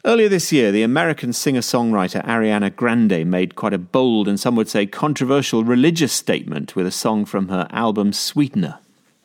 Earlier this year, the American singer-songwriter Ariana Grande made quite a bold and some would say controversial religious statement with a song from her album Sweetener.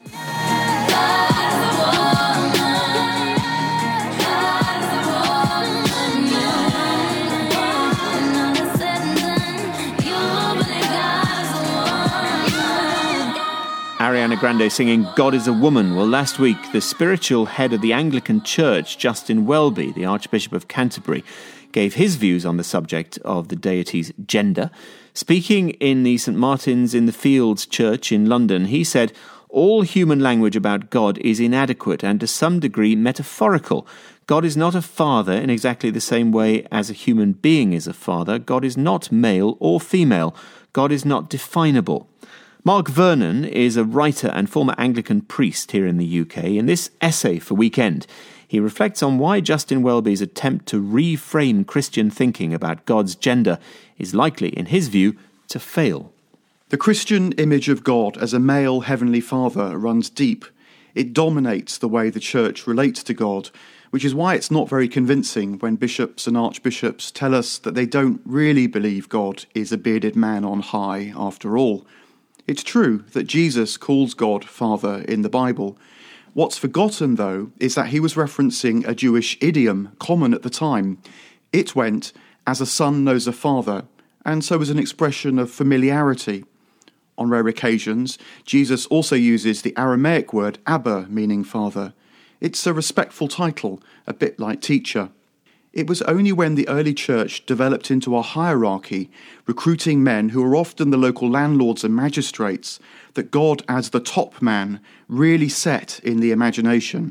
Ariana Grande singing God is a Woman. Well, last week, the spiritual head of the Anglican Church, Justin Welby, the Archbishop of Canterbury, gave his views on the subject of the deity's gender. Speaking in the St Martin's in the Fields Church in London, he said, all human language about God is inadequate and to some degree metaphorical. God is not a father in exactly the same way as a human being is a father. God is not male or female. God is not definable. Mark Vernon is a writer and former Anglican priest here in the UK. In this essay for Weekend, he reflects on why Justin Welby's attempt to reframe Christian thinking about God's gender is likely, in his view, to fail. The Christian image of God as a male heavenly father runs deep. It dominates the way the church relates to God, which is why it's not very convincing when bishops and archbishops tell us that they don't really believe God is a bearded man on high after all. It's true that Jesus calls God Father in the Bible. What's forgotten, though, is that he was referencing a Jewish idiom common at the time. It went, as a son knows a father, and so was an expression of familiarity. On rare occasions, Jesus also uses the Aramaic word Abba, meaning father. It's a respectful title, a bit like teacher. It was only when the early church developed into a hierarchy, recruiting men who were often the local landlords and magistrates, that God as the top man really set in the imagination.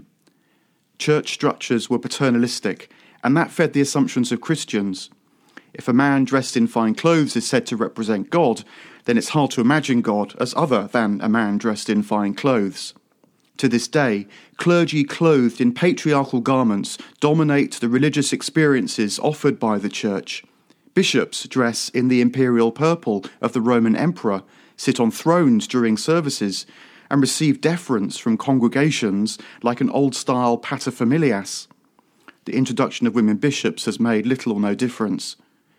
Church structures were paternalistic, and that fed the assumptions of Christians. If a man dressed in fine clothes is said to represent God, then it's hard to imagine God as other than a man dressed in fine clothes. To this day, clergy clothed in patriarchal garments dominate the religious experiences offered by the church. Bishops dress in the imperial purple of the Roman emperor, sit on thrones during services, and receive deference from congregations like an old-style paterfamilias. The introduction of women bishops has made little or no difference.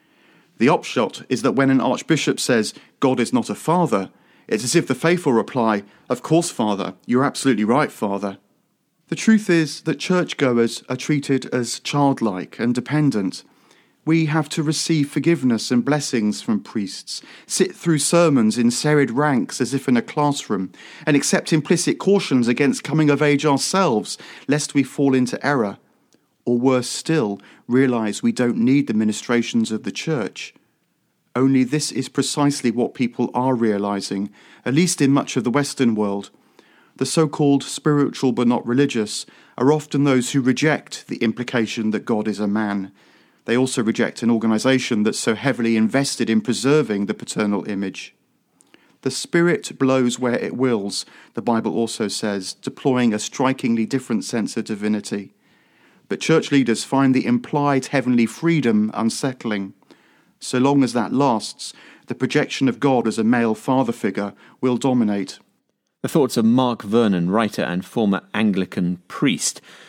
The upshot is that when an archbishop says, God is not a father, it's as if the faithful reply, of course, Father, you're absolutely right, Father. The truth is that churchgoers are treated as childlike and dependent. We have to receive forgiveness and blessings from priests, sit through sermons in serried ranks as if in a classroom, and accept implicit cautions against coming of age ourselves, lest we fall into error. Or worse still, realise we don't need the ministrations of the church. Only this is precisely what people are realising, at least in much of the Western world. The so-called spiritual but not religious are often those who reject the implication that God is a man. They also reject an organisation that's so heavily invested in preserving the paternal image. The Spirit blows where it wills, the Bible also says, deploying a strikingly different sense of divinity. But church leaders find the implied heavenly freedom unsettling. So long as that lasts, the projection of God as a male father figure will dominate. The thoughts of Mark Vernon, writer and former Anglican priest.